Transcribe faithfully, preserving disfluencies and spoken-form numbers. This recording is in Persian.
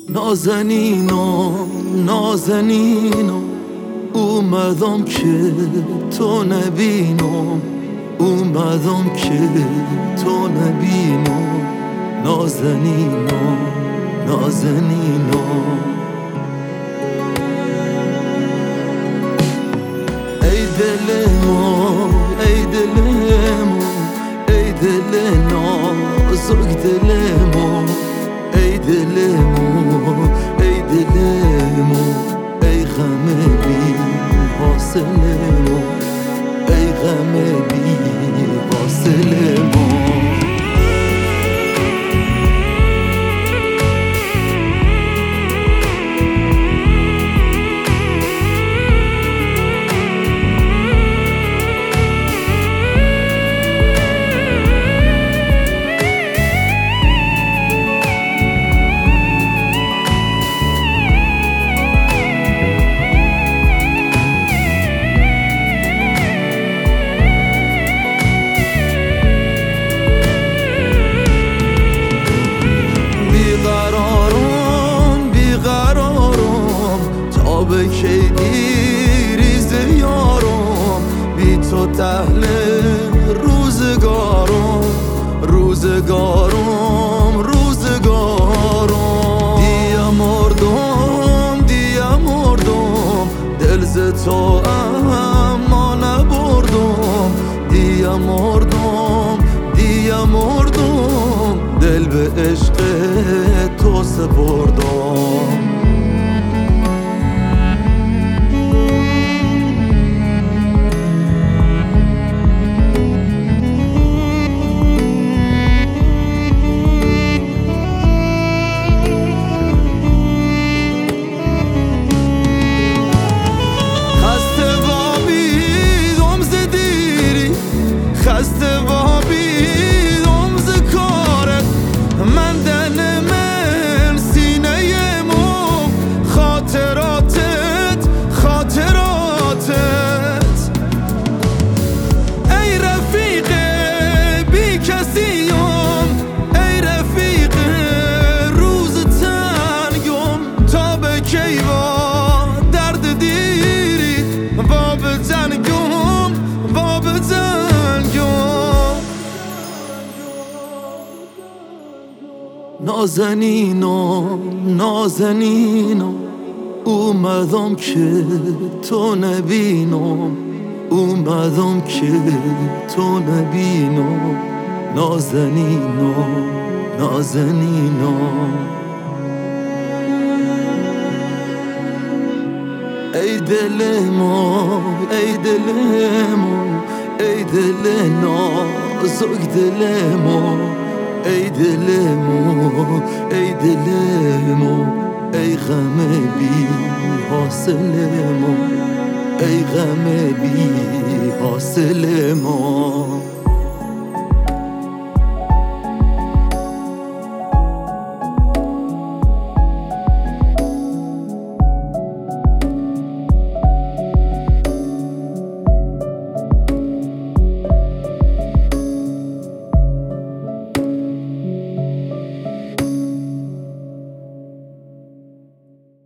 نازنینا نازنینا اومدم که تو نبینم، اومدم که تو نبینم. نازنینا نازنینا ای دل ما ای دل ما ای دل نازک دل ما، ای دل ما ای دل ما ای غم بی حاصل ما، ای غم بی حاصل ما. به کی دیریز یارم، بی تو تهل روزگارم روزگارم روزگارم. دیا مردم دیا مردم دل ز تو اما نبردم، دیا مردم دیا مردم دل به عشق تو سپردم. خسته و بیدم ز کارت، من دل من سینه مو خاطراتت خاطراتت. ای رفیق بی کسیم، ای رفیق روز تنگم، تا به کی با درد دیری با به تنگم با به تنگم. نازنینا نازنینا اومدم که تو نبینم، اومدم که تو نبینم. نازنینا نازنینا ای دل ما ای دل ما ای دل نازک دل ما، ای دل ما ای دل ما ای غم بی حاصل ما، ای غم بی حاصل ما.